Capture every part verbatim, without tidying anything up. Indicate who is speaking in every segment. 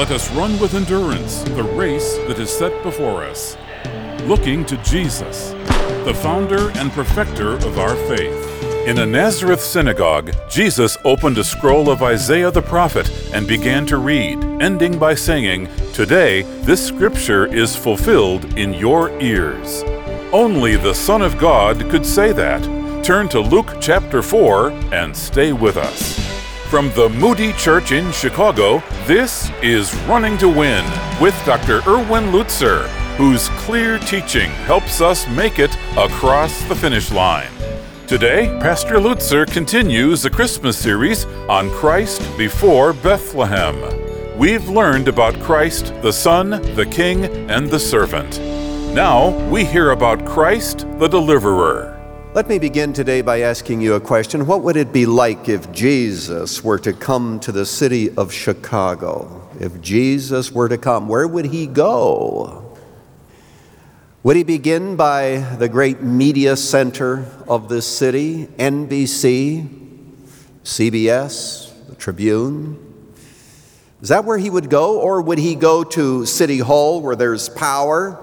Speaker 1: Let us run with endurance the race that is set before us, looking to Jesus, the founder and perfecter of our faith. In a Nazareth synagogue, Jesus opened a scroll of Isaiah the prophet and began to read, ending by saying, "Today, this scripture is fulfilled in your ears." Only the Son of God could say that. Turn to Luke chapter four and stay with us. From the Moody Church in Chicago, this is Running to Win with Doctor Erwin Lutzer, whose clear teaching helps us make it across the finish line. Today, Pastor Lutzer continues the Christmas series on Christ before Bethlehem. We've learned about Christ, the Son, the King, and the Servant. Now, we hear about Christ, the Deliverer.
Speaker 2: Let me begin today by asking you a question. What would it be like if Jesus were to come to the city of Chicago? If Jesus were to come, where would he go? Would he begin by the great media center of this city, N B C, C B S, the Tribune? Is that where he would go? Or would he go to City Hall where there's power,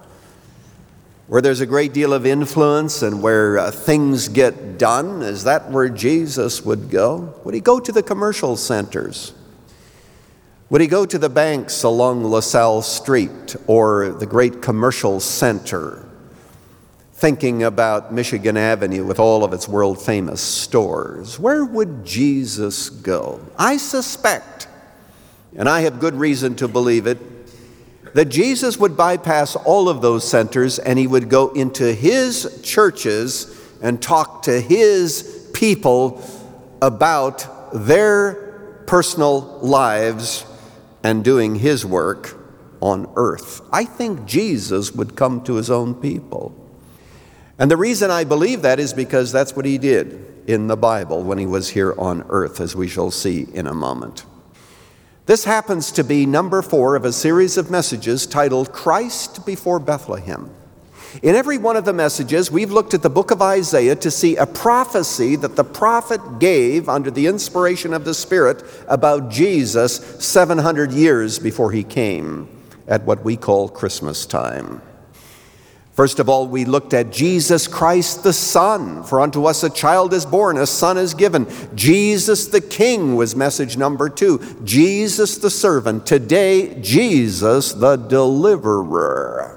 Speaker 2: where there's a great deal of influence and where uh, things get done? Is that where Jesus would go? Would he go to the commercial centers? Would he go to the banks along LaSalle Street or the great commercial center, thinking about Michigan Avenue with all of its world-famous stores? Where would Jesus go? I suspect, and I have good reason to believe it, that Jesus would bypass all of those centers and he would go into his churches and talk to his people about their personal lives and doing his work on earth. I think Jesus would come to his own people. And the reason I believe that is because that's what he did in the Bible when he was here on earth, as we shall see in a moment. This happens to be number four of a series of messages titled Christ Before Bethlehem. In every one of the messages, we've looked at the book of Isaiah to see a prophecy that the prophet gave under the inspiration of the Spirit about Jesus seven hundred years before he came at what we call Christmas time. First of all, we looked at Jesus Christ the Son. For unto us a child is born, a son is given. Jesus the King was message number two. Jesus the Servant. Today, Jesus the Deliverer.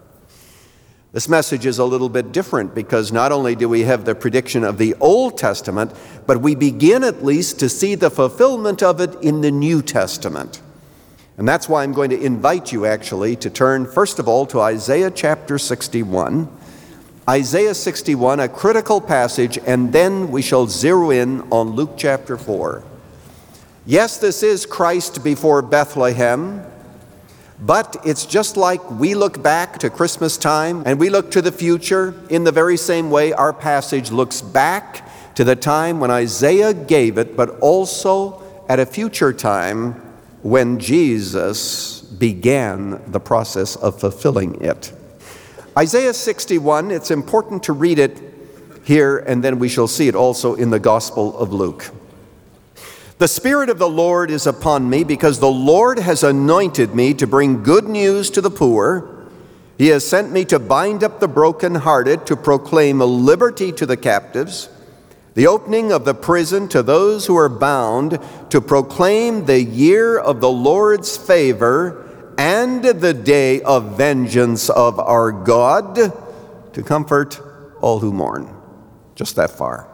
Speaker 2: This message is a little bit different because not only do we have the prediction of the Old Testament, but we begin at least to see the fulfillment of it in the New Testament. And that's why I'm going to invite you actually to turn first of all to Isaiah chapter sixty-one. Isaiah sixty-one, a critical passage, and then we shall zero in on Luke chapter four. Yes, this is Christ before Bethlehem. But it's just like we look back to Christmas time and we look to the future. In the very same way, our passage looks back to the time when Isaiah gave it, but also at a future time when Jesus began the process of fulfilling it. Isaiah sixty-one, it's important to read it here, and then we shall see it also in the Gospel of Luke. The Spirit of the Lord is upon me because the Lord has anointed me to bring good news to the poor. He has sent me to bind up the brokenhearted, to proclaim liberty to the captives, the opening of the prison to those who are bound, to proclaim the year of the Lord's favor and the day of vengeance of our God, to comfort all who mourn. Just that far.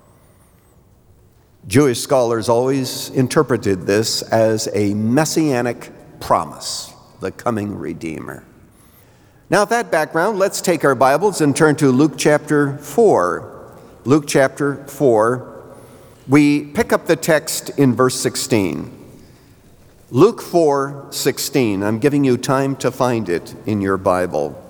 Speaker 2: Jewish scholars always interpreted this as a messianic promise, the coming Redeemer. Now, with that background, let's take our Bibles and turn to Luke chapter four. Luke chapter four. We pick up the text in verse sixteen. Luke four sixteen. I'm giving you time to find it in your Bible.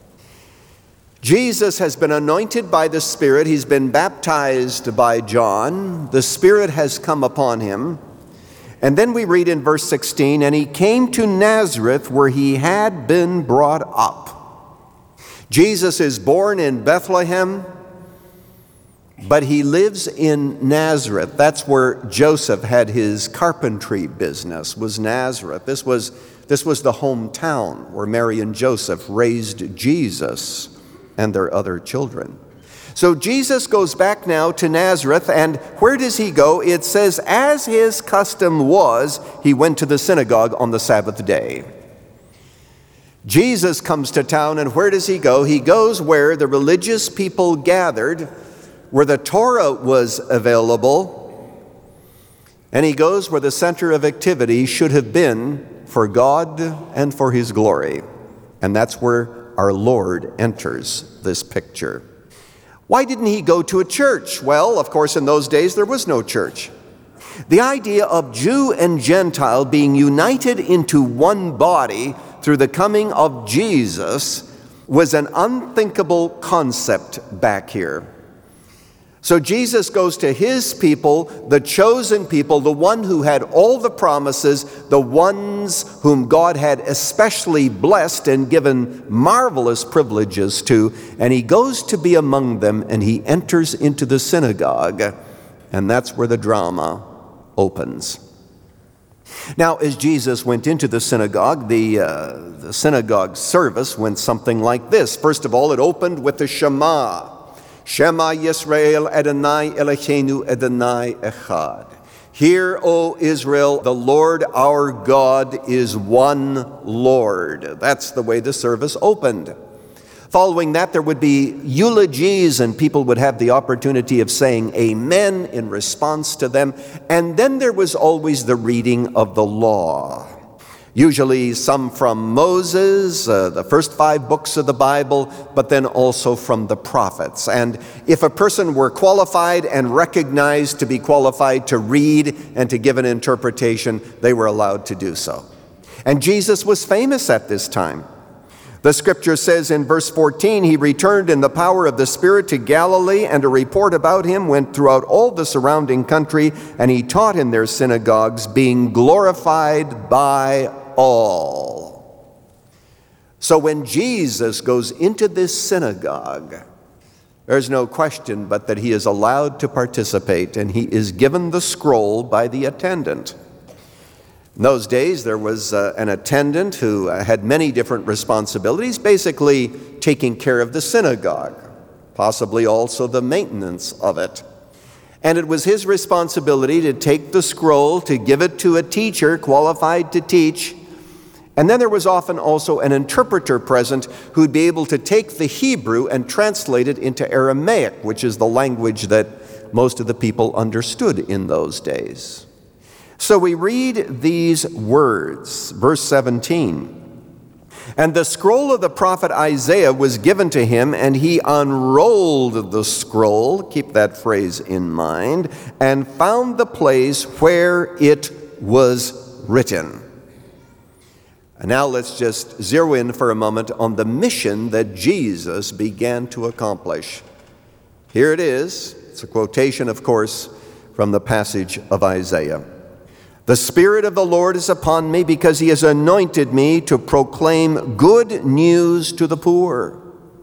Speaker 2: Jesus has been anointed by the Spirit. He's been baptized by John. The Spirit has come upon him. And then we read in verse sixteen, and he came to Nazareth where he had been brought up. Jesus is born in Bethlehem. But he lives in Nazareth. That's where Joseph had his carpentry business, was Nazareth. This was, this was the hometown where Mary and Joseph raised Jesus and their other children. So Jesus goes back now to Nazareth, and where does he go? It says, as his custom was, he went to the synagogue on the Sabbath day. Jesus comes to town, and where does he go? He goes where the religious people gathered, where the Torah was available, and he goes where the center of activity should have been for God and for his glory. And that's where our Lord enters this picture. Why didn't he go to a church? Well, of course, in those days there was no church. The idea of Jew and Gentile being united into one body through the coming of Jesus was an unthinkable concept back here. So Jesus goes to his people, the chosen people, the one who had all the promises, the ones whom God had especially blessed and given marvelous privileges to, and he goes to be among them, and he enters into the synagogue, and that's where the drama opens. Now, as Jesus went into the synagogue, the, uh, the synagogue service went something like this. First of all, it opened with the Shema. Shema Yisrael Adonai Eloheinu Adonai Echad. Hear, O Israel, the Lord our God is one Lord. That's the way the service opened. Following that, there would be eulogies, and people would have the opportunity of saying amen in response to them. And then there was always the reading of the law. Usually some from Moses, uh, the first five books of the Bible, but then also from the prophets. And if a person were qualified and recognized to be qualified to read and to give an interpretation, they were allowed to do so. And Jesus was famous at this time. The scripture says in verse fourteen, he returned in the power of the Spirit to Galilee, and a report about him went throughout all the surrounding country, and he taught in their synagogues, being glorified by all. So when Jesus goes into this synagogue, there's no question but that he is allowed to participate, and he is given the scroll by the attendant. In those days, there was uh, an attendant who uh, had many different responsibilities, basically taking care of the synagogue, possibly also the maintenance of it. And it was his responsibility to take the scroll, to give it to a teacher qualified to teach. And then there was often also an interpreter present who'd be able to take the Hebrew and translate it into Aramaic, which is the language that most of the people understood in those days. So we read these words, verse seventeen. And the scroll of the prophet Isaiah was given to him, and he unrolled the scroll, keep that phrase in mind, and found the place where it was written. And now let's just zero in for a moment on the mission that Jesus began to accomplish. Here it is. It's a quotation, of course, from the passage of Isaiah. The Spirit of the Lord is upon me, because he has anointed me to proclaim good news to the poor.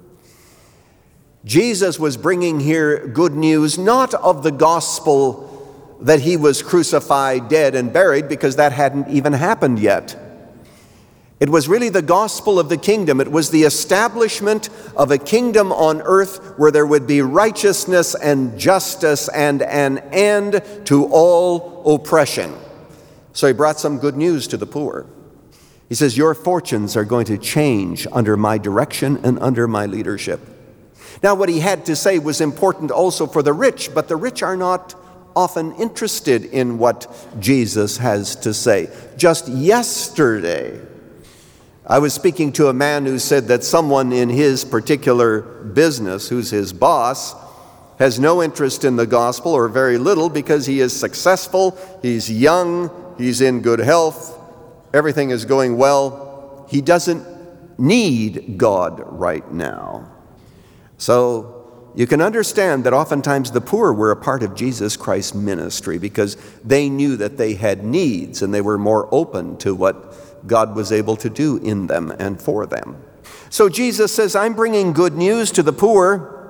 Speaker 2: Jesus was bringing here good news, not of the gospel that he was crucified, dead, and buried, because that hadn't even happened yet. It was really the gospel of the kingdom. It was the establishment of a kingdom on earth where there would be righteousness and justice and an end to all oppression. So he brought some good news to the poor. He says, your fortunes are going to change under my direction and under my leadership. Now, what he had to say was important also for the rich, but the rich are not often interested in what Jesus has to say. Just yesterday, I was speaking to a man who said that someone in his particular business, who's his boss, has no interest in the gospel, or very little, because he is successful, he's young, he's in good health, everything is going well. He doesn't need God right now. So you can understand that oftentimes the poor were a part of Jesus Christ's ministry, because they knew that they had needs, and they were more open to what God was able to do in them and for them. So Jesus says, I'm bringing good news to the poor.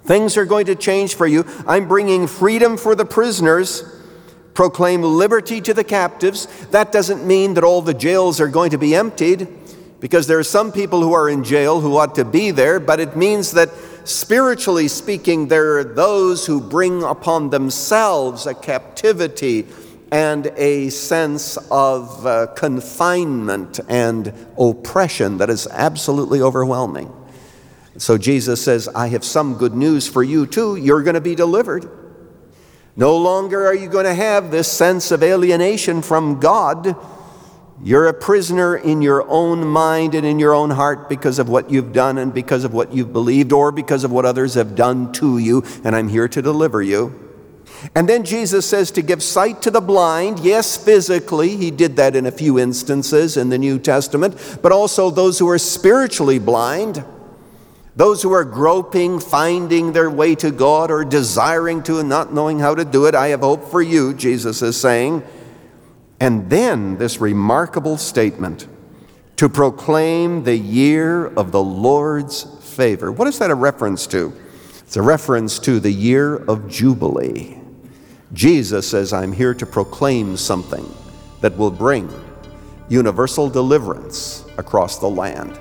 Speaker 2: Things are going to change for you. I'm bringing freedom for the prisoners, proclaim liberty to the captives. That doesn't mean that all the jails are going to be emptied, because there are some people who are in jail who ought to be there, but it means that spiritually speaking, there are those who bring upon themselves a captivity and a sense of uh, confinement and oppression that is absolutely overwhelming. So Jesus says, I have some good news for you too. You're going to be delivered. No longer are you going to have this sense of alienation from God. You're a prisoner in your own mind and in your own heart because of what you've done and because of what you've believed or because of what others have done to you, and I'm here to deliver you. And then Jesus says to give sight to the blind. Yes, physically, he did that in a few instances in the New Testament, but also those who are spiritually blind, those who are groping, finding their way to God or desiring to and not knowing how to do it. I have hope for you, Jesus is saying. And then this remarkable statement, to proclaim the year of the Lord's favor. What is that a reference to? It's a reference to the year of Jubilee. Jesus says, I'm here to proclaim something that will bring universal deliverance across the land.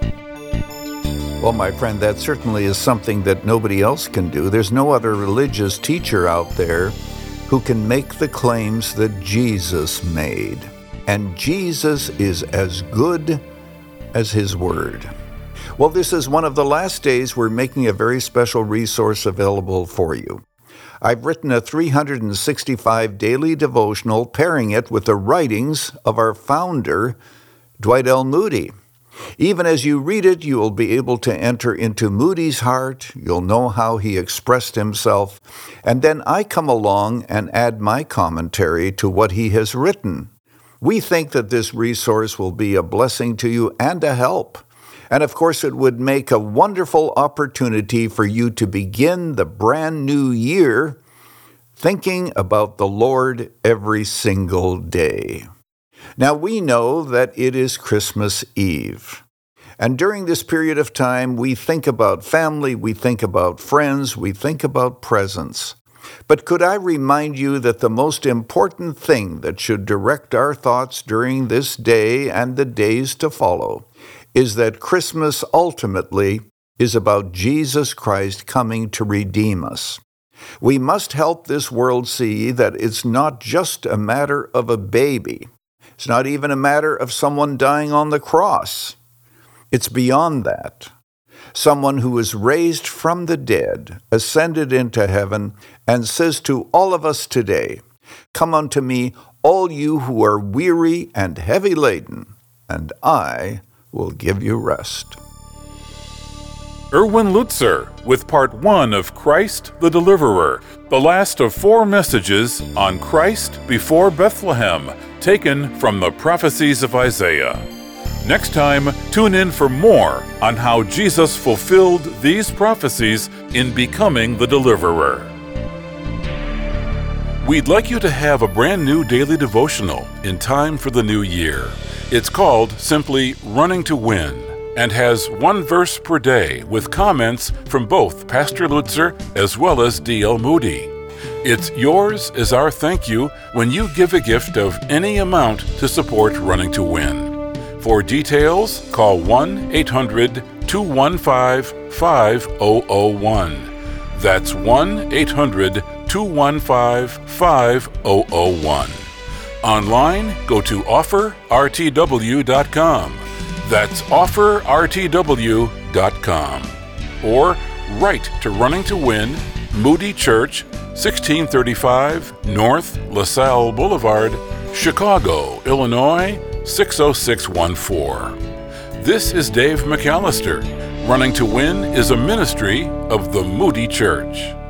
Speaker 3: Well, my friend, that certainly is something that nobody else can do. There's no other religious teacher out there who can make the claims that Jesus made. And Jesus is as good as his word. Well, this is one of the last days we're making a very special resource available for you. I've written a three hundred sixty-five daily devotional, pairing it with the writings of our founder, Dwight L. Moody. Even as you read it, you will be able to enter into Moody's heart. You'll know how he expressed himself. And then I come along and add my commentary to what he has written. We think that this resource will be a blessing to you and a help. And of course, it would make a wonderful opportunity for you to begin the brand new year thinking about the Lord every single day. Now, we know that it is Christmas Eve. And during this period of time, we think about family, we think about friends, we think about presents. But could I remind you that the most important thing that should direct our thoughts during this day and the days to follow is that Christmas ultimately is about Jesus Christ coming to redeem us. We must help this world see that it's not just a matter of a baby. It's not even a matter of someone dying on the cross. It's beyond that. Someone who is raised from the dead, ascended into heaven, and says to all of us today, "Come unto me, all you who are weary and heavy laden, and I will give you rest."
Speaker 1: Erwin Lutzer with part one of Christ the Deliverer, the last of four messages on Christ before Bethlehem, taken from the prophecies of Isaiah. Next time, tune in for more on how Jesus fulfilled these prophecies in becoming the Deliverer. We'd like you to have a brand new daily devotional in time for the new year. It's called simply Running to Win, and has one verse per day with comments from both Pastor Lutzer as well as D L Moody. It's yours as our thank you when you give a gift of any amount to support Running to Win. For details, call one eight hundred two one five five zero zero one. That's one eight hundred two one five five zero zero one. Online, go to offer r t w dot com. That's offer r t w dot com. Or write to Running to Win, Moody Church, sixteen thirty-five North LaSalle Boulevard, Chicago, Illinois, six oh six one four. This is Dave McAllister. Running to Win is a ministry of the Moody Church.